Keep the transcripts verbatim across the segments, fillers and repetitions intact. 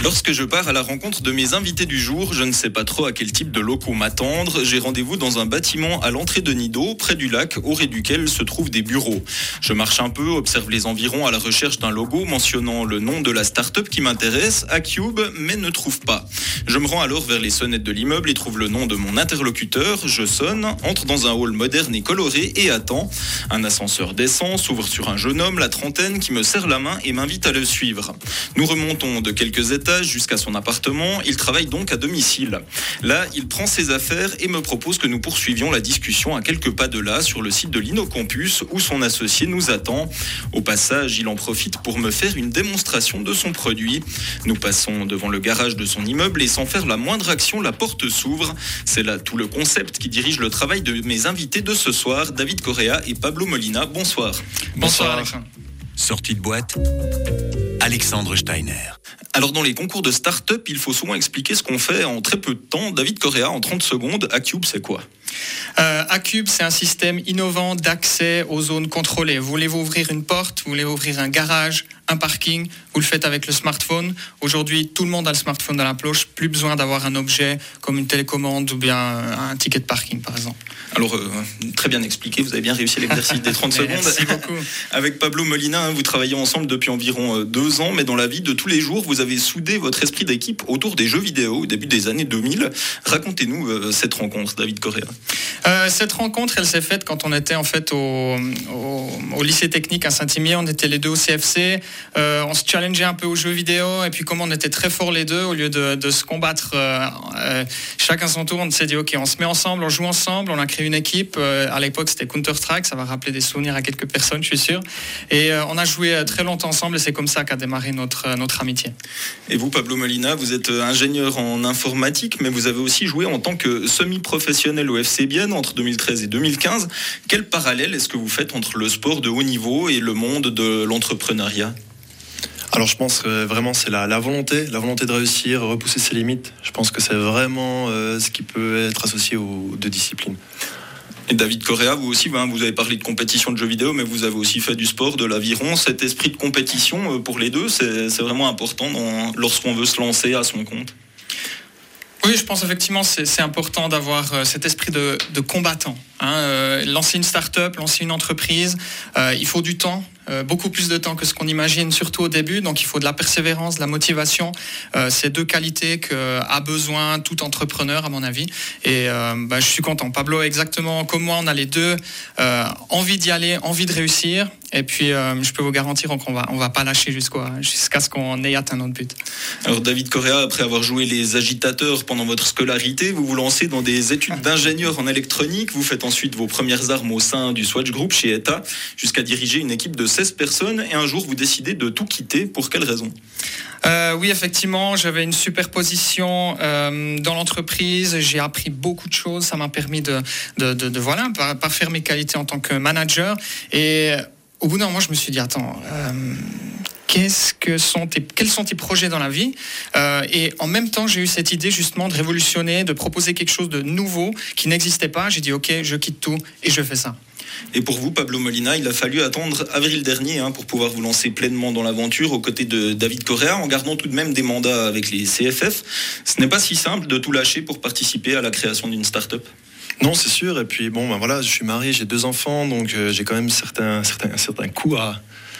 Lorsque je pars à la rencontre de mes invités du jour, je ne sais pas trop à quel type de locaux m'attendre. J'ai rendez-vous dans un bâtiment à l'entrée de Nido, près du lac, au rez duquel se trouvent des bureaux. Je marche un peu, observe les environs à la recherche d'un logo mentionnant le nom de la start-up qui m'intéresse, Acube, mais ne trouve pas. Je me rends alors vers les sonnettes de l'immeuble et trouve le nom de mon interlocuteur. Je sonne, entre dans un hall moderne et coloré et attends. Un ascenseur descend, s'ouvre sur un jeune homme, la trentaine, qui me serre la main et m'invite à le suivre. Nous remontons de quelques étages jusqu'à son appartement. Il travaille donc à domicile. Là, il prend ses affaires et me propose que nous poursuivions la discussion à quelques pas de là, sur le site de l'Innocampus, où son associé nous attend. Au passage, il en profite pour me faire une démonstration de son produit. Nous passons devant le garage de son immeuble et sans faire la moindre action, la porte s'ouvre. C'est là tout le concept qui dirige le travail de mes invités de ce soir, David Correa et Pablo Molina. Bonsoir. Bonsoir. Bonsoir. Sortie de boîte, Alexandre Steiner. Alors dans les concours de start-up, il faut souvent expliquer ce qu'on fait en très peu de temps. David Correa, en trente secondes, Acube, c'est quoi ? Euh, Acube, c'est un système innovant d'accès aux zones contrôlées. Voulez-vous ouvrir une porte, vous voulez ouvrir un garage, un parking, vous le faites avec le smartphone. Aujourd'hui, tout le monde a le smartphone dans la poche, plus besoin d'avoir un objet comme une télécommande ou bien un ticket de parking, par exemple. Alors, euh, très bien expliqué, vous avez bien réussi l'exercice des trente secondes. Merci beaucoup. Avec Pablo Molina, vous travaillez ensemble depuis environ deux ans, mais dans la vie de tous les jours, vous avez soudé votre esprit d'équipe autour des jeux vidéo au début des années deux mille. Racontez-nous euh, cette rencontre, David Correa. Euh, cette rencontre, elle s'est faite quand on était en fait au, au, au lycée technique à Saint-Imier. On était les deux au C F C. Euh, on se challengeait un peu aux jeux vidéo. Et puis comme on était très forts les deux, au lieu de, de se combattre euh, euh, chacun son tour, on s'est dit ok, on se met ensemble, on joue ensemble. On a créé une équipe. Euh, à l'époque, c'était Counter-Strike. Ça va rappeler des souvenirs à quelques personnes, je suis sûr. Et euh, on a joué très longtemps ensemble. Et c'est comme ça qu'a démarré notre notre amitié. Et vous, Pablo Molina, vous êtes ingénieur en informatique, mais vous avez aussi joué en tant que semi-professionnel au F C Bienne entre deux mille treize et deux mille quinze. Quel parallèle est-ce que vous faites entre le sport de haut niveau et le monde de l'entrepreneuriat ? Alors je pense que vraiment c'est la, la volonté, la volonté de réussir, repousser ses limites. Je pense que c'est vraiment euh, ce qui peut être associé aux deux disciplines. Et David Correa, vous aussi, vous avez parlé de compétition de jeux vidéo, mais vous avez aussi fait du sport, de l'aviron. Cet esprit de compétition, pour les deux, c'est, c'est vraiment important dans, lorsqu'on veut se lancer à son compte. Oui, je pense effectivement c'est, c'est important d'avoir euh, cet esprit de, de combattant. Hein, euh, lancer une start-up, lancer une entreprise, euh, il faut du temps. Euh, beaucoup plus de temps que ce qu'on imagine, surtout au début. Donc, il faut de la persévérance, de la motivation. Euh, c'est deux qualités qu'a besoin tout entrepreneur, à mon avis. Et euh, bah, je suis content. Pablo, exactement comme moi, on a les deux euh, envie d'y aller, envie de réussir. Et puis, euh, je peux vous garantir qu'on va, on va pas lâcher jusqu'au, jusqu'à ce qu'on ait atteint notre but. Alors, David Correa, après avoir joué les agitateurs pendant votre scolarité, vous vous lancez dans des études d'ingénieur en électronique. Vous faites ensuite vos premières armes au sein du Swatch Group chez E T A, jusqu'à diriger une équipe de seize personnes. Et un jour, vous décidez de tout quitter. Pour quelle raison ? Euh, oui, effectivement, j'avais une super position euh, dans l'entreprise. J'ai appris beaucoup de choses. Ça m'a permis de, de, de, de voilà, parfaire mes qualités en tant que manager. Et au bout d'un moment, je me suis dit, attends, euh, qu'est-ce que sont tes, quels sont tes projets dans la vie ? euh, Et en même temps, j'ai eu cette idée justement de révolutionner, de proposer quelque chose de nouveau qui n'existait pas. J'ai dit, ok, je quitte tout et je fais ça. Et pour vous, Pablo Molina, il a fallu attendre avril dernier hein, pour pouvoir vous lancer pleinement dans l'aventure aux côtés de David Correa, en gardant tout de même des mandats avec les C F F. Ce n'est pas si simple de tout lâcher pour participer à la création d'une start-up. Non, c'est sûr. Et puis bon, ben voilà, je suis marié, j'ai deux enfants, donc euh, j'ai quand même certains, certains, certains coûts à...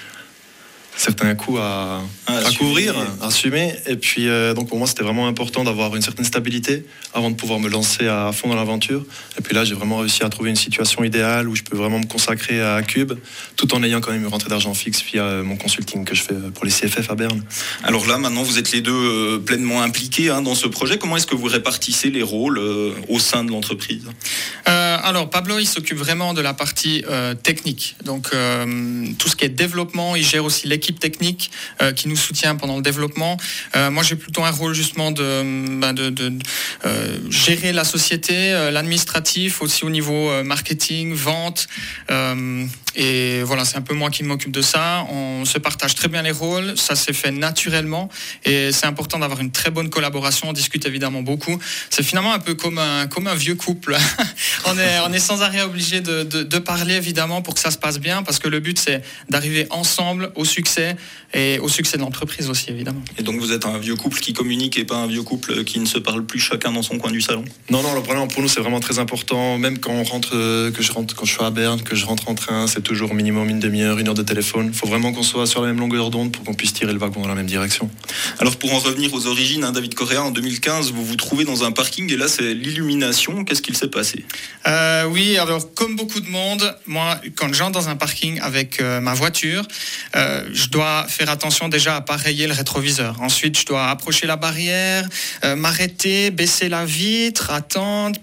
certains coups à, ah, à couvrir, à assumer. Et puis, euh, donc pour moi, c'était vraiment important d'avoir une certaine stabilité avant de pouvoir me lancer à fond dans l'aventure. Et puis là, j'ai vraiment réussi à trouver une situation idéale où je peux vraiment me consacrer à Acube, tout en ayant quand même une rentrée d'argent fixe via mon consulting que je fais pour les C F F à Berne. Alors là, maintenant, vous êtes les deux euh, pleinement impliqués hein, dans ce projet. Comment est-ce que vous répartissez les rôles euh, au sein de l'entreprise ? euh, Alors, Pablo, il s'occupe vraiment de la partie euh, technique. Donc, euh, tout ce qui est développement, il gère aussi l'équipe technique euh, qui nous soutient pendant le développement. Euh, moi, j'ai plutôt un rôle justement de, ben de, de, de euh, gérer la société, euh, l'administratif, aussi au niveau euh, marketing, vente. Euh, et voilà, c'est un peu moi qui m'occupe de ça. On se partage très bien les rôles, ça s'est fait naturellement et c'est important d'avoir une très bonne collaboration. On discute évidemment beaucoup. C'est finalement un peu comme un, comme un vieux couple. on est, est, on est sans arrêt obligé de, de, de parler évidemment pour que ça se passe bien, parce que le but c'est d'arriver ensemble au succès et au succès de l'entreprise aussi évidemment. Et donc vous êtes un vieux couple qui communique et pas un vieux couple qui ne se parle plus chacun dans son coin du salon? Non, non, vraiment pour nous c'est vraiment très important. Même quand on rentre, que je rentre, quand je suis à Berne, que je rentre en train, c'est toujours minimum une demi-heure, une heure de téléphone. Il faut vraiment qu'on soit sur la même longueur d'onde pour qu'on puisse tirer le wagon dans la même direction. Alors pour en revenir aux origines, hein, David Correa, en deux mille quinze, vous vous trouvez dans un parking et là c'est l'illumination. Qu'est-ce qu'il s'est passé? euh, Oui, alors comme beaucoup de monde, moi quand j'entre dans un parking avec euh, ma voiture, euh, je dois faire attention déjà à pas rayer le rétroviseur. Ensuite, je dois approcher la barrière, euh, m'arrêter, baisser la vitre, attendre,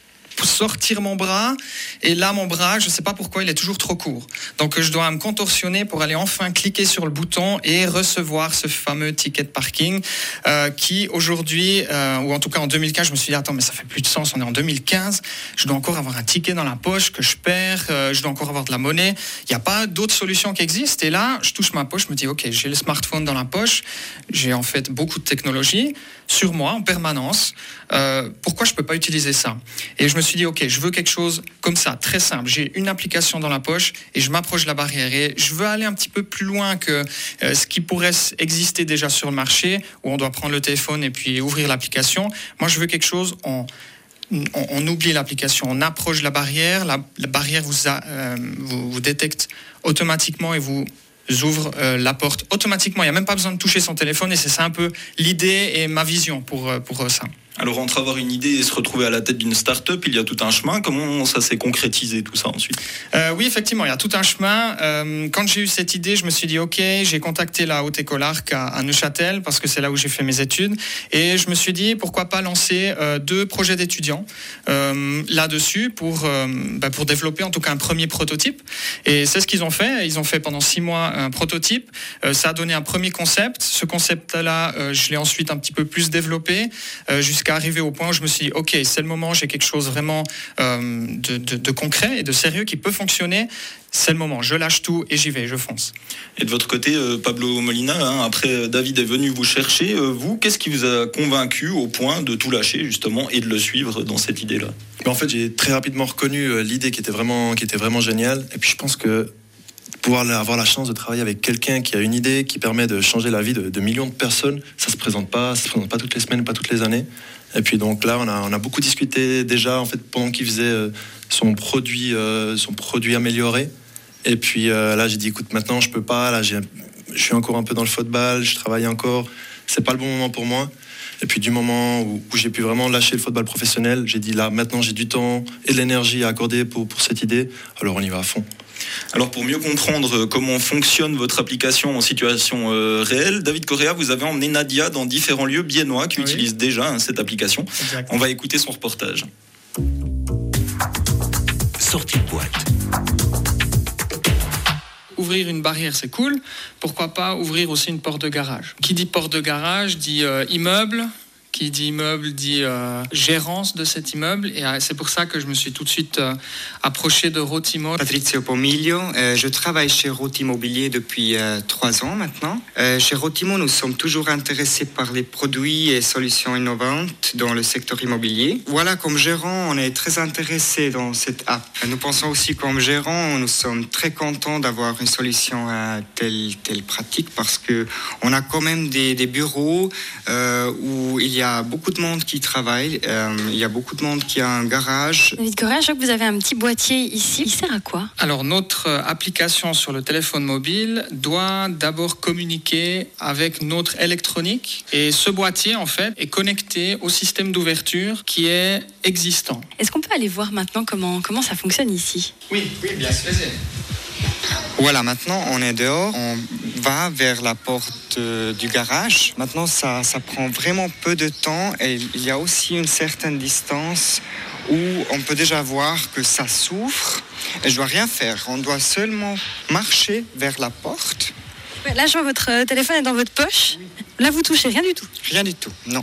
sortir mon bras, et là mon bras, je ne sais pas pourquoi il est toujours trop court, donc je dois me contorsionner pour aller enfin cliquer sur le bouton et recevoir ce fameux ticket de parking euh, qui aujourd'hui, euh, ou en tout cas en deux mille quinze, je me suis dit attends mais ça fait plus de sens, on est en deux mille quinze, je dois encore avoir un ticket dans la poche que je perds, euh, je dois encore avoir de la monnaie, il n'y a pas d'autre solution qui existe. Et là je touche ma poche, je me dis ok, j'ai le smartphone dans la poche, j'ai en fait beaucoup de technologie sur moi en permanence, euh, pourquoi je ne peux pas utiliser ça? Et je me suis dit ok, je veux quelque chose comme ça, très simple, j'ai une application dans la poche et je m'approche de la barrière et je veux aller un petit peu plus loin que euh, ce qui pourrait exister déjà sur le marché où on doit prendre le téléphone et puis ouvrir l'application. Moi je veux quelque chose, on, on, on oublie l'application, on approche la barrière, la, la barrière vous, a, euh, vous, vous détecte automatiquement et vous ouvre euh, la porte automatiquement, il n'y a même pas besoin de toucher son téléphone, et c'est ça un peu l'idée et ma vision pour, pour ça. Alors entre avoir une idée et se retrouver à la tête d'une start-up, il y a tout un chemin. Comment ça s'est concrétisé tout ça ensuite? euh, Oui, effectivement, il y a tout un chemin. Euh, quand j'ai eu cette idée, je me suis dit ok, j'ai contacté la Haute École Arc à, à Neuchâtel parce que c'est là où j'ai fait mes études, et je me suis dit pourquoi pas lancer euh, deux projets d'étudiants euh, là-dessus pour euh, bah, pour développer en tout cas un premier prototype. Et c'est ce qu'ils ont fait. Ils ont fait pendant six mois un prototype. Euh, ça a donné un premier concept. Ce concept-là, euh, je l'ai ensuite un petit peu plus développé euh, jusqu'à arrivé au point où je me suis dit ok, c'est le moment, j'ai quelque chose vraiment euh, de, de, de concret et de sérieux qui peut fonctionner, c'est le moment, je lâche tout et j'y vais, je fonce. Et de votre côté, euh, Pablo Molina, hein, après David est venu vous chercher, euh, vous, qu'est-ce qui vous a convaincu au point de tout lâcher justement et de le suivre dans cette idée-là? En fait, j'ai très rapidement reconnu l'idée qui était vraiment, qui était vraiment géniale, et puis je pense que pouvoir avoir la chance de travailler avec quelqu'un qui a une idée qui permet de changer la vie de, de millions de personnes, ça se présente pas, ça se présente pas toutes les semaines, pas toutes les années. Et puis donc là, on a, on a beaucoup discuté déjà en fait pendant qu'il faisait euh, son produit, euh, son produit amélioré. Et puis euh, là, j'ai dit écoute, maintenant je peux pas, là j'ai, je suis encore un peu dans le football, je travaille encore, c'est pas le bon moment pour moi. Et puis du moment où, où j'ai pu vraiment lâcher le football professionnel, j'ai dit là maintenant j'ai du temps et de l'énergie à accorder pour, pour cette idée, alors on y va à fond. Alors pour mieux comprendre comment fonctionne votre application en situation euh, réelle, David Correa, vous avez emmené Nadia dans différents lieux biennois qui oui. utilisent déjà hein, cette application. Exactement. On va écouter son reportage. Sortie de boîte. Ouvrir une barrière, c'est cool. Pourquoi pas ouvrir aussi une porte de garage? Qui dit porte de garage dit euh, immeuble. Qui dit immeuble dit euh, gérance de cet immeuble, et euh, c'est pour ça que je me suis tout de suite euh, approché de Rotimo. Patrizio Pomiglio, euh, je travaille chez Rotimo Immobilier depuis euh, trois ans maintenant. Euh, chez Rotimo, nous sommes toujours intéressés par les produits et solutions innovantes dans le secteur immobilier. Voilà, comme gérant, on est très intéressés dans cette app. Nous pensons aussi comme gérant, nous sommes très contents d'avoir une solution euh, telle, telle pratique, parce que on a quand même des, des bureaux euh, où il y a Il y a beaucoup de monde qui travaille, euh, il y a beaucoup de monde qui a un garage. David Correa, je vois que vous avez un petit boîtier ici. Il sert à quoi? Alors, notre application sur le téléphone mobile doit d'abord communiquer avec notre électronique. Et ce boîtier, en fait, est connecté au système d'ouverture qui est existant. Est-ce qu'on peut aller voir maintenant comment, comment ça fonctionne ici? Oui, oui, bien sûr. Voilà, maintenant on est dehors, on va vers la porte euh, du garage. Maintenant ça, ça prend vraiment peu de temps, et il y a aussi une certaine distance où on peut déjà voir que ça s'ouvre, et je dois rien faire, on doit seulement marcher vers la porte. Là je vois votre téléphone est dans votre poche, là vous touchez rien du tout. Rien du tout, non.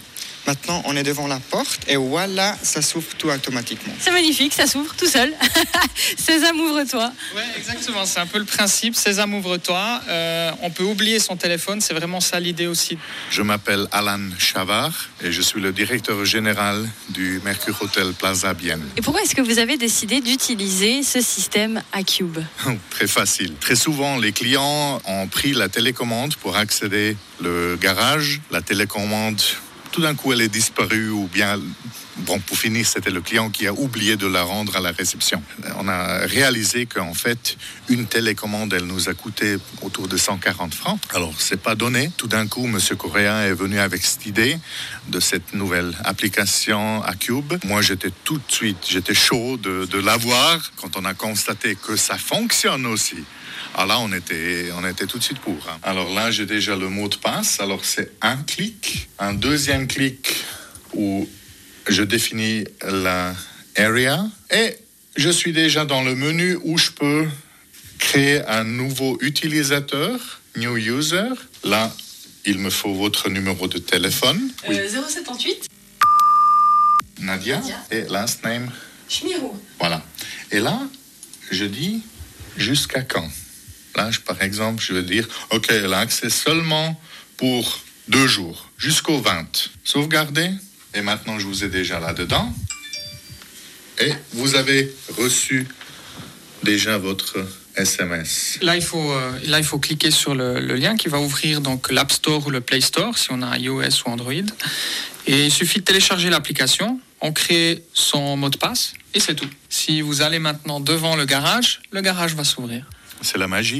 Maintenant, on est devant la porte et voilà, ça s'ouvre tout automatiquement. C'est magnifique, ça s'ouvre tout seul. Sésame, ouvre-toi. Oui, exactement. C'est un peu le principe. Sésame, ouvre-toi. Euh, on peut oublier son téléphone. C'est vraiment ça l'idée aussi. Je m'appelle Alan Chavard et je suis le directeur général du Mercure Hotel Plaza Bienne. Et pourquoi est-ce que vous avez décidé d'utiliser ce système iCube ? Très facile. Très souvent, les clients ont pris la télécommande pour accéder au garage. La télécommande, tout d'un coup, elle est disparue ou bien... Bon, pour finir, c'était le client qui a oublié de la rendre à la réception. On a réalisé qu'en fait, une télécommande, elle nous a coûté autour de cent quarante francs. Alors, c'est pas donné. Tout d'un coup, M. Correa est venu avec cette idée de cette nouvelle application iCube. Moi, j'étais tout de suite, j'étais chaud de, de l'avoir quand on a constaté que ça fonctionne aussi. Alors là, on était, on était tout de suite pour. Hein. Alors là, j'ai déjà le mot de passe. Alors, c'est un clic. Un deuxième clic où je définis la area et je suis déjà dans le menu où je peux créer un nouveau utilisateur, new user. Là, il me faut votre numéro de téléphone. Euh, oui. zéro sept huit Nadia. Nadia. Et last name Schmirou. Voilà. Et là, je dis jusqu'à quand. Là, je, par exemple, je vais dire, OK, elle a accès seulement pour deux jours, jusqu'au vingt. Sauvegarder. Et maintenant, je vous ai déjà là-dedans. Et vous avez reçu déjà votre S M S. Là, il faut, euh, là, il faut cliquer sur le, le lien qui va ouvrir donc l'App Store ou le Play Store, si on a iOS ou Android. Et il suffit de télécharger l'application, on crée son mot de passe et c'est tout. Si vous allez maintenant devant le garage, le garage va s'ouvrir. C'est la magie.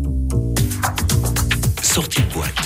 Sortie de boîte.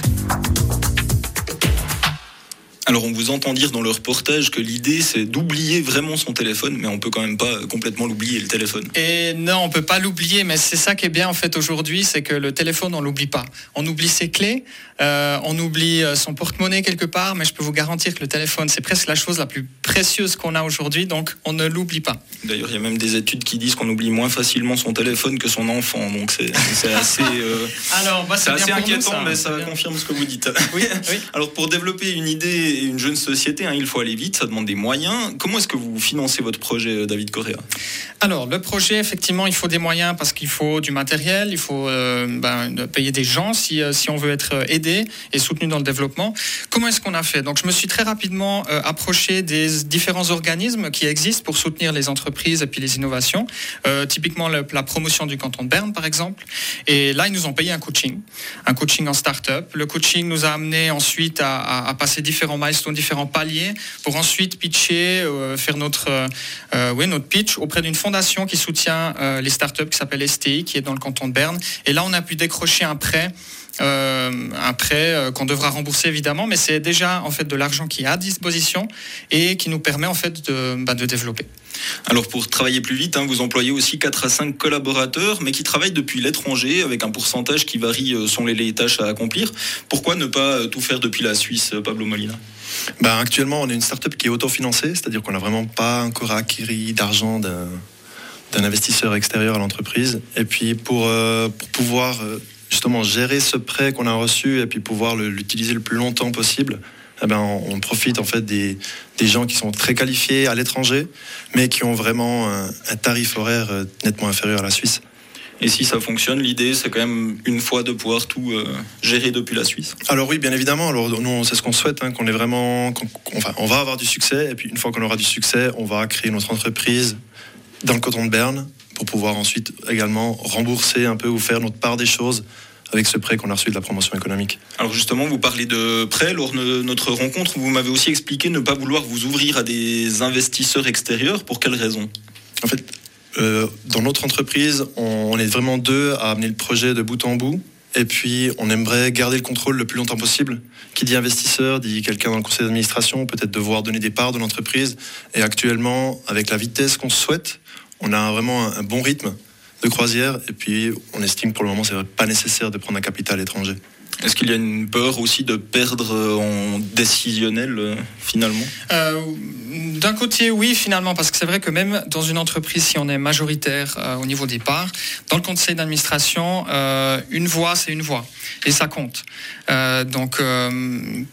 Alors on vous entend dire dans le reportage que l'idée c'est d'oublier vraiment son téléphone, mais on peut quand même pas complètement l'oublier le téléphone. Et non, on peut pas l'oublier, mais c'est ça qui est bien en fait aujourd'hui, c'est que le téléphone on l'oublie pas. On oublie ses clés, euh, on oublie son porte-monnaie quelque part, mais je peux vous garantir que le téléphone c'est presque la chose la plus précieuse qu'on a aujourd'hui, donc on ne l'oublie pas. D'ailleurs il y a même des études qui disent qu'on oublie moins facilement son téléphone que son enfant, donc c'est, c'est assez, euh, Alors, bah, c'est c'est bien assez pour inquiétant, nous, ça. mais ça confirme ce que vous dites. Oui, oui. Alors pour développer une idée et une jeune société, hein, il faut aller vite, ça demande des moyens. Comment est-ce que vous financez votre projet, David Correa ? Alors le projet, effectivement, il faut des moyens parce qu'il faut du matériel, il faut euh, ben, payer des gens si, euh, si on veut être aidé et soutenu dans le développement. Comment est-ce qu'on a fait ? Donc je me suis très rapidement euh, approché des différents organismes qui existent pour soutenir les entreprises et puis les innovations. Euh, typiquement le, la promotion du canton de Berne, par exemple. Et là, ils nous ont payé un coaching, un coaching en start-up. Le coaching nous a amené ensuite à, à, à passer différents milestones, différents paliers pour ensuite pitcher, euh, faire notre, euh, oui, notre pitch auprès d'une fondation qui soutient euh, les startups qui s'appelle S T I, qui est dans le canton de Berne. Et là, on a pu décrocher un prêt. Euh, un prêt euh, qu'on devra rembourser évidemment, mais c'est déjà en fait de l'argent qui est à disposition et qui nous permet en fait de, bah, de développer. Alors pour travailler plus vite, hein, vous employez aussi quatre à cinq collaborateurs, mais qui travaillent depuis l'étranger avec un pourcentage qui varie euh, selon les tâches à accomplir. Pourquoi ne pas tout faire depuis la Suisse, Pablo Molina ? Ben, actuellement, on est une start-up qui est autofinancée, c'est-à-dire qu'on n'a vraiment pas encore acquis d'argent d'un, d'un investisseur extérieur à l'entreprise. Et puis pour, euh, pour pouvoir euh, justement gérer ce prêt qu'on a reçu et puis pouvoir le, l'utiliser le plus longtemps possible, eh ben, on, on profite en fait des, des gens qui sont très qualifiés à l'étranger, mais qui ont vraiment un, un tarif horaire nettement inférieur à la Suisse. Et si ça fonctionne, l'idée, c'est quand même une fois de pouvoir tout euh, gérer depuis la Suisse. Alors oui, bien évidemment. Alors nous, c'est ce qu'on souhaite, hein, qu'on est vraiment, qu'on, qu'on, enfin, on va avoir du succès. Et puis une fois qu'on aura du succès, on va créer notre entreprise dans le canton de Berne pour pouvoir ensuite également rembourser un peu ou faire notre part des choses avec ce prêt qu'on a reçu de la promotion économique. Alors justement, vous parlez de prêt. Lors de notre rencontre, vous m'avez aussi expliqué ne pas vouloir vous ouvrir à des investisseurs extérieurs. Pour quelles raisons ? En fait, Euh, dans notre entreprise, on, on est vraiment deux à amener le projet de bout en bout. Et puis, on aimerait garder le contrôle le plus longtemps possible. Qui dit investisseur, dit quelqu'un dans le conseil d'administration, peut-être devoir donner des parts de l'entreprise. Et actuellement, avec la vitesse qu'on souhaite, on a vraiment un, un bon rythme de croisière. Et puis, on estime pour le moment que c'est pas nécessaire de prendre un capital étranger. Est-ce qu'il y a une peur aussi de perdre en décisionnel, euh, finalement ? euh, D'un côté, oui, finalement, parce que c'est vrai que même dans une entreprise, si on est majoritaire euh, au niveau des parts, dans le conseil d'administration, euh, une voix, c'est une voix. Et ça compte. Euh, donc... Euh,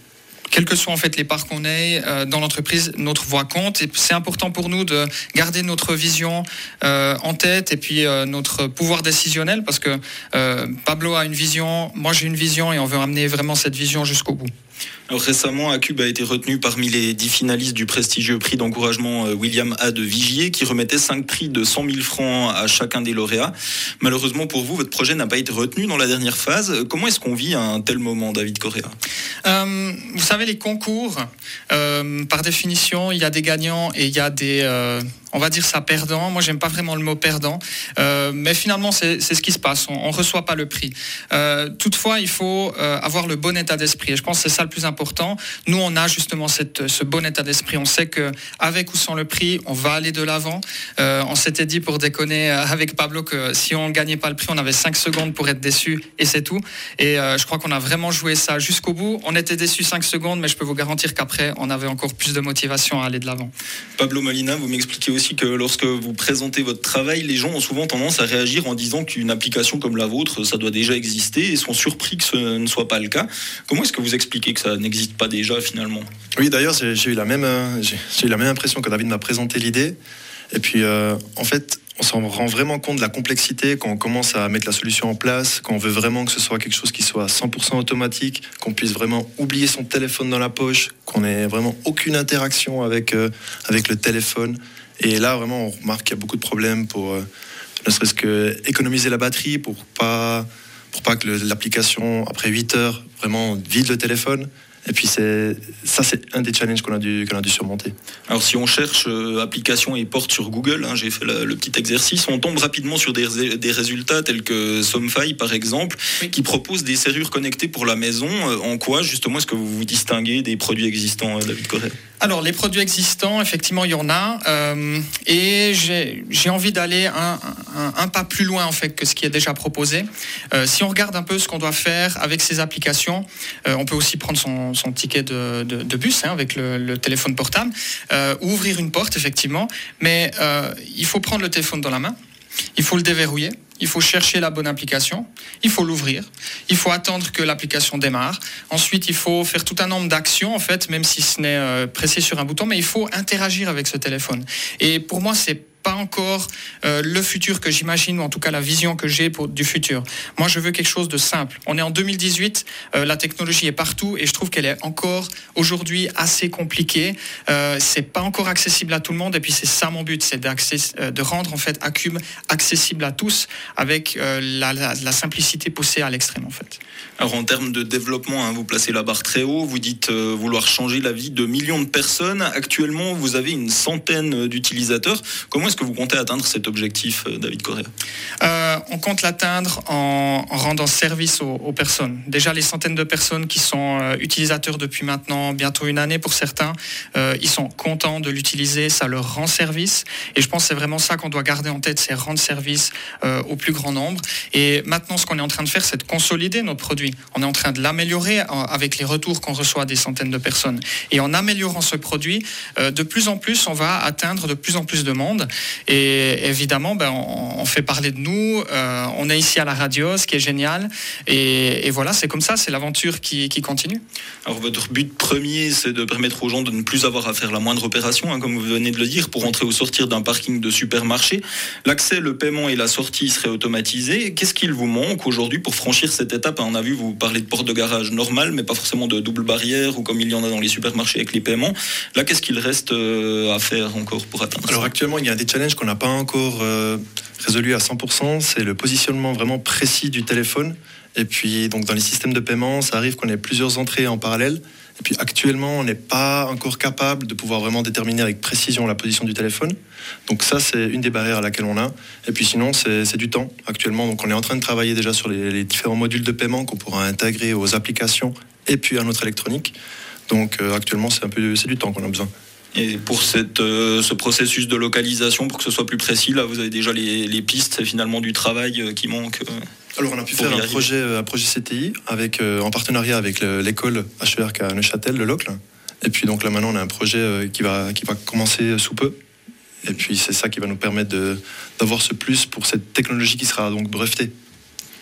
quels que soient en fait les parts qu'on ait euh, dans l'entreprise, notre voix compte. Et c'est important pour nous de garder notre vision euh, en tête et puis euh, notre pouvoir décisionnel, parce que euh, Pablo a une vision, moi j'ai une vision, et on veut amener vraiment cette vision jusqu'au bout. Alors récemment, Acube a été retenu parmi les dix finalistes du prestigieux prix d'encouragement William A. de Vigier, qui remettait cinq prix de cent mille francs à chacun des lauréats. Malheureusement pour vous, votre projet n'a pas été retenu dans la dernière phase. Comment est-ce qu'on vit un tel moment, David Correa ? euh, Vous savez, les concours, euh, par définition, il y a des gagnants et il y a des... Euh on va dire ça perdant. Moi, j'aime pas vraiment le mot perdant, euh, mais finalement, c'est, c'est ce qui se passe. On, on reçoit pas le prix. Euh, toutefois, il faut euh, avoir le bon état d'esprit. Et je pense que c'est ça le plus important. Nous, on a justement cette, ce bon état d'esprit. On sait que avec ou sans le prix, on va aller de l'avant. Euh, on s'était dit, pour déconner avec Pablo, que si on gagnait pas le prix, on avait cinq secondes pour être déçu, et c'est tout. Et euh, je crois qu'on a vraiment joué ça jusqu'au bout. On était déçus cinq secondes, mais je peux vous garantir qu'après, on avait encore plus de motivation à aller de l'avant. Pablo Molina, vous m'expliquez aussi que lorsque vous présentez votre travail, les gens ont souvent tendance à réagir en disant qu'une application comme la vôtre, ça doit déjà exister, et sont surpris que ce ne soit pas le cas. Comment est-ce que vous expliquez que ça n'existe pas déjà finalement ? Oui, d'ailleurs, j'ai, j'ai, eu la même, j'ai, j'ai eu la même impression quand David m'a présenté l'idée. Et puis, euh, en fait, on s'en rend vraiment compte de la complexité quand on commence à mettre la solution en place, quand on veut vraiment que ce soit quelque chose qui soit cent pour cent automatique, qu'on puisse vraiment oublier son téléphone dans la poche, qu'on n'ait vraiment aucune interaction avec, euh, avec le téléphone. Et là, vraiment, on remarque qu'il y a beaucoup de problèmes pour, euh, ne serait-ce que économiser la batterie, pour pas, pour pas que le, l'application, après huit heures, vraiment vide le téléphone. Et puis c'est, ça, c'est un des challenges qu'on a dû, qu'on a dû surmonter. Alors si on cherche euh, application et porte sur Google, hein, j'ai fait la, le petit exercice, on tombe rapidement sur des, des résultats tels que Somfy par exemple, oui, qui propose des serrures connectées pour la maison. En quoi justement est-ce que vous vous distinguez des produits existants, David Correa ? Alors les produits existants, effectivement il y en a, euh, et j'ai, j'ai envie d'aller un, un, un pas plus loin en fait que ce qui est déjà proposé. Euh, si on regarde un peu ce qu'on doit faire avec ces applications, euh, on peut aussi prendre son, son ticket de, de, de bus hein, avec le, le téléphone portable, euh, ou ouvrir une porte effectivement, mais euh, il faut prendre le téléphone dans la main, il faut le déverrouiller. Il faut chercher la bonne application, il faut l'ouvrir, il faut attendre que l'application démarre. Ensuite, il faut faire tout un nombre d'actions, en fait, même si ce n'est euh, pressé sur un bouton, mais il faut interagir avec ce téléphone. Et pour moi, c'est pas encore euh, le futur que j'imagine, ou en tout cas la vision que j'ai pour, du futur. Moi, je veux quelque chose de simple. On est en deux mille dix-huit, euh, la technologie est partout, et je trouve qu'elle est encore aujourd'hui assez compliquée. Euh, c'est pas encore accessible à tout le monde, et puis c'est ça mon but, c'est euh, de rendre en fait Acube accessible à tous, avec euh, la, la, la simplicité poussée à l'extrême en fait. Alors en termes de développement, hein, vous placez la barre très haut, vous dites euh, vouloir changer la vie de millions de personnes. Actuellement, vous avez une centaine d'utilisateurs. Comment est-ce que vous comptez atteindre cet objectif, David Correa ? euh, On compte l'atteindre en, en rendant service aux, aux personnes. Déjà, les centaines de personnes qui sont euh, utilisateurs depuis maintenant bientôt une année pour certains, euh, ils sont contents de l'utiliser, ça leur rend service. Et je pense que c'est vraiment ça qu'on doit garder en tête, c'est rendre service euh, au plus grand nombre. Et maintenant, ce qu'on est en train de faire, c'est de consolider notre produit. On est en train de l'améliorer avec les retours qu'on reçoit des centaines de personnes. Et en améliorant ce produit, euh, de plus en plus, on va atteindre de plus en plus de monde. Et évidemment, ben, on, on fait parler de nous. Euh, on est ici à la radio, ce qui est génial. Et, et voilà, c'est comme ça, c'est l'aventure qui, qui continue. Alors votre but premier, c'est de permettre aux gens de ne plus avoir à faire la moindre opération, hein, comme vous venez de le dire, pour entrer ou sortir d'un parking de supermarché. L'accès, le paiement et la sortie seraient automatisés. Qu'est-ce qu'il vous manque aujourd'hui pour franchir cette étape ? On a vu, vous parlez de porte de garage normale, mais pas forcément de double barrière ou comme il y en a dans les supermarchés avec les paiements. Là, qu'est-ce qu'il reste à faire encore pour atteindre Alors ça ? Actuellement, il y a des challenges qu'on n'a pas encore euh, résolus à cent pour cent. C'est le positionnement vraiment précis du téléphone. Et puis, donc, dans les systèmes de paiement, ça arrive qu'on ait plusieurs entrées en parallèle. Et puis, actuellement, on n'est pas encore capable de pouvoir vraiment déterminer avec précision la position du téléphone. Donc ça, c'est une des barrières à laquelle on a. Et puis sinon, c'est, c'est du temps actuellement. Donc on est en train de travailler déjà sur les, les différents modules de paiement qu'on pourra intégrer aux applications et puis à notre électronique. Donc euh, actuellement, c'est un peu, c'est du temps qu'on a besoin. Et pour cette, euh, ce processus de localisation, pour que ce soit plus précis, là, vous avez déjà les, les pistes, c'est finalement du travail euh, qui manque. Euh, Alors, on a pu faire un projet, un projet C T I avec, euh, en partenariat avec le, l'école H E R K à Neuchâtel, le Locle. Et puis, donc là, maintenant, on a un projet euh, qui, va, qui va commencer sous peu. Et puis, c'est ça qui va nous permettre de, d'avoir ce plus pour cette technologie qui sera donc brevetée.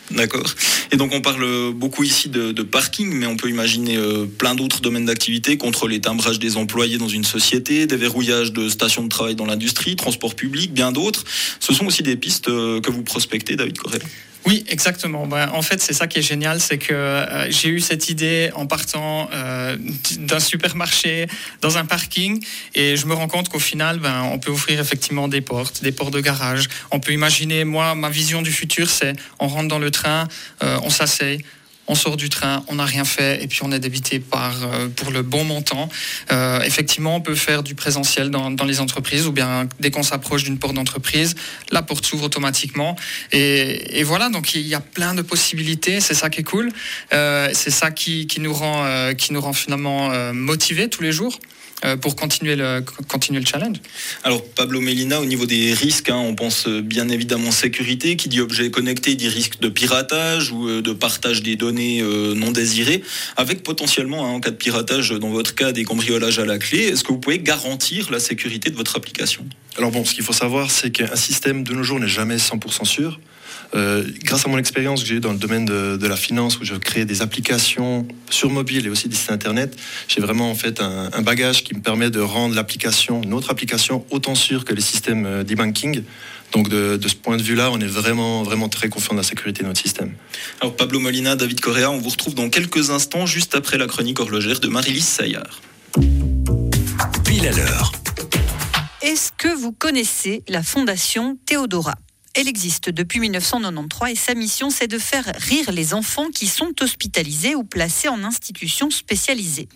D'accord. Et donc on parle beaucoup ici de, de parking, mais on peut imaginer euh, plein d'autres domaines d'activité, contrôle et timbrage des employés dans une société, déverrouillage de stations de travail dans l'industrie, transport public, bien d'autres. Ce sont aussi des pistes euh, que vous prospectez, David Correa. Oui, exactement. Ben, en fait, c'est ça qui est génial, c'est que euh, j'ai eu cette idée en partant euh, d'un supermarché dans un parking, et je me rends compte qu'au final, ben, on peut ouvrir effectivement des portes, des portes de garage. On peut imaginer, moi, ma vision du futur, c'est on rentre dans le train, euh, on s'asseye, on sort du train, on n'a rien fait et puis on est débité par, euh, pour le bon montant. Euh, effectivement, on peut faire du présentiel dans, dans les entreprises, ou bien dès qu'on s'approche d'une porte d'entreprise, la porte s'ouvre automatiquement. Et, et voilà, donc il y a plein de possibilités, c'est ça qui est cool. Euh, c'est ça qui, qui, nous rend, euh, qui nous rend finalement euh, motivés tous les jours pour continuer le, continuer le challenge. Alors Pablo Melina, au niveau des risques, hein, on pense bien évidemment sécurité. Qui dit objet connecté dit risque de piratage ou de partage des données euh, non désirées, avec potentiellement, hein, en cas de piratage, dans votre cas, des cambriolages à la clé. Est-ce que vous pouvez garantir la sécurité de votre application ? Alors bon, ce qu'il faut savoir, c'est qu'un système de nos jours n'est jamais cent pour cent sûr. Euh, grâce à mon expérience que j'ai eue dans le domaine de, de la finance, où je crée des applications sur mobile et aussi des sites internet, j'ai vraiment en fait un, un bagage qui me permet de rendre l'application, notre application, autant sûre que les systèmes d'e-banking. Donc de, de ce point de vue-là, on est vraiment, vraiment très confiant de la sécurité de notre système. Alors Pablo Molina, David Correa, on vous retrouve dans quelques instants, juste après la chronique horlogère de Marie-Lise Saillard. Pile à l'heure. Est-ce que vous connaissez la Fondation Théodora ? Elle existe depuis dix-neuf cent quatre-vingt-treize et sa mission, c'est de faire rire les enfants qui sont hospitalisés ou placés en institutions spécialisées.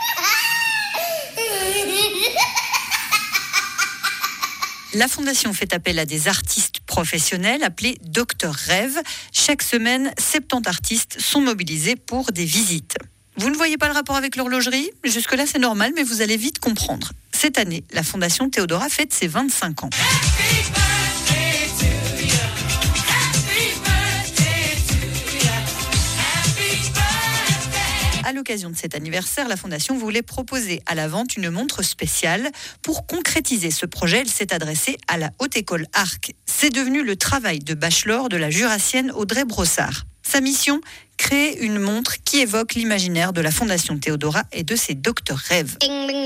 La Fondation fait appel à des artistes professionnels appelés Docteur Rêve. Chaque semaine, soixante-dix artistes sont mobilisés pour des visites. Vous ne voyez pas le rapport avec l'horlogerie ? Jusque-là, c'est normal, mais vous allez vite comprendre. Cette année, la Fondation Théodora fête ses vingt-cinq ans. À l'occasion de cet anniversaire, la Fondation voulait proposer à la vente une montre spéciale. Pour concrétiser ce projet, elle s'est adressée à la Haute École Arc. C'est devenu le travail de bachelor de la jurassienne Audrey Brossard. Sa mission ? Créer une montre qui évoque l'imaginaire de la Fondation Théodora et de ses docteurs rêves.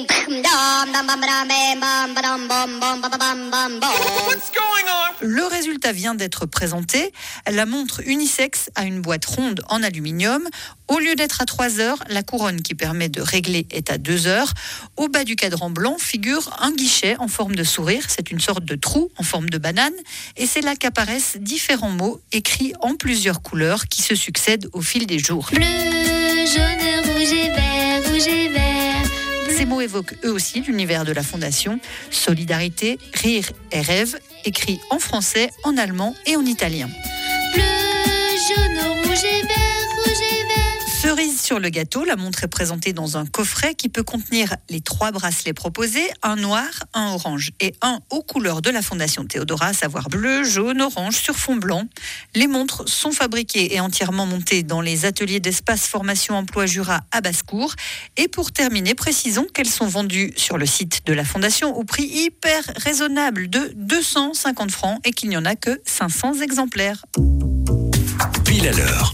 Le résultat vient d'être présenté. La montre unisexe a une boîte ronde en aluminium. Au lieu d'être à trois heures, la couronne qui permet de régler est à deux heures. Au bas du cadran blanc figure un guichet en forme de sourire. C'est une sorte de trou en forme de banane. Et c'est là qu'apparaissent différents mots écrits en plusieurs couleurs qui se succèdent au fil des jours. Bleu, jaune, rouge et vert, rouge et vert. Ces mots évoquent eux aussi l'univers de la Fondation. Solidarité, rire et rêve, écrits en français, en allemand et en italien. Bleu, jaune, rouge et vert, rouge et vert. Cerise sur le gâteau, la montre est présentée dans un coffret qui peut contenir les trois bracelets proposés, un noir, un orange et un aux couleurs de la Fondation Théodora, à savoir bleu, jaune, orange sur fond blanc. Les montres sont fabriquées et entièrement montées dans les ateliers d'espace formation emploi Jura à Basse-Cour. Et pour terminer, précisons qu'elles sont vendues sur le site de la Fondation au prix hyper raisonnable de deux cent cinquante francs et qu'il n'y en a que cinq cents exemplaires. Pile à l'heure.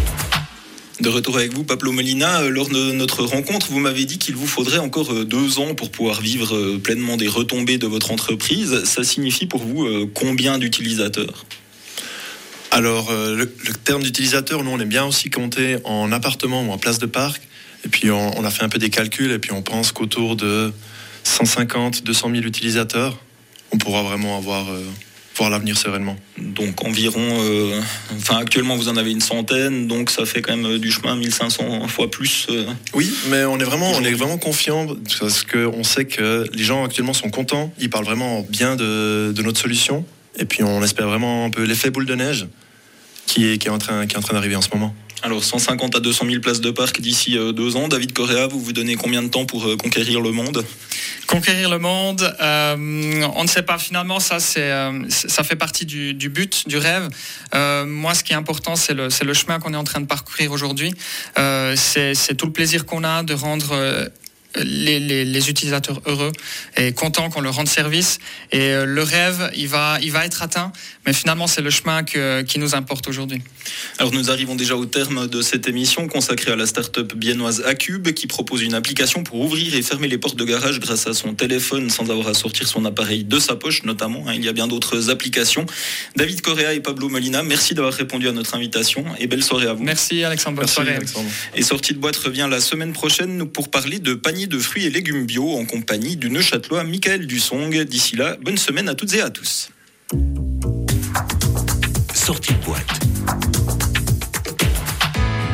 De retour avec vous, Pablo Molina. Lors de notre rencontre, vous m'avez dit qu'il vous faudrait encore deux ans pour pouvoir vivre pleinement des retombées de votre entreprise. Ça signifie pour vous combien d'utilisateurs ? Alors, le, le terme d'utilisateur, nous, on aime bien aussi compter en appartement ou en place de parc. Et puis, on, on a fait un peu des calculs et puis on pense qu'autour de cent cinquante à deux cent mille utilisateurs, on pourra vraiment avoir... Euh, voir l'avenir sereinement. Donc environ, euh, enfin actuellement vous en avez une centaine, donc ça fait quand même du chemin, mille cinq cents fois plus. Euh, oui, mais on est vraiment, on est vraiment confiant parce qu'on sait que les gens actuellement sont contents, ils parlent vraiment bien de, de notre solution, et puis on espère vraiment un peu l'effet boule de neige qui est, qui est en train, qui est en train d'arriver en ce moment. Alors cent cinquante à deux cent mille places de parc d'ici euh, deux ans. David Correa, vous vous donnez combien de temps pour euh, conquérir le monde ? Conquérir le monde, euh, on ne sait pas finalement, ça, c'est, euh, ça fait partie du, du but, du rêve. Euh, moi, ce qui est important, c'est le, c'est le chemin qu'on est en train de parcourir aujourd'hui. Euh, c'est, c'est tout le plaisir qu'on a de rendre... Euh, les, les, les utilisateurs heureux et contents qu'on leur rende service. Et euh, le rêve, il va, il va être atteint, mais finalement, c'est le chemin que, qui nous importe aujourd'hui. Alors, nous arrivons déjà au terme de cette émission consacrée à la start-up biennoise Acube, qui propose une application pour ouvrir et fermer les portes de garage grâce à son téléphone sans avoir à sortir son appareil de sa poche, notamment. Il y a bien d'autres applications. David Correa et Pablo Molina, merci d'avoir répondu à notre invitation et belle soirée à vous. Merci Alexandre, bonne merci, soirée. Alexandre. Et Sortie de boîte revient la semaine prochaine pour parler de paniers de fruits et légumes bio en compagnie du Neuchâtelois Michael Dussong. D'ici là, bonne semaine à toutes et à tous.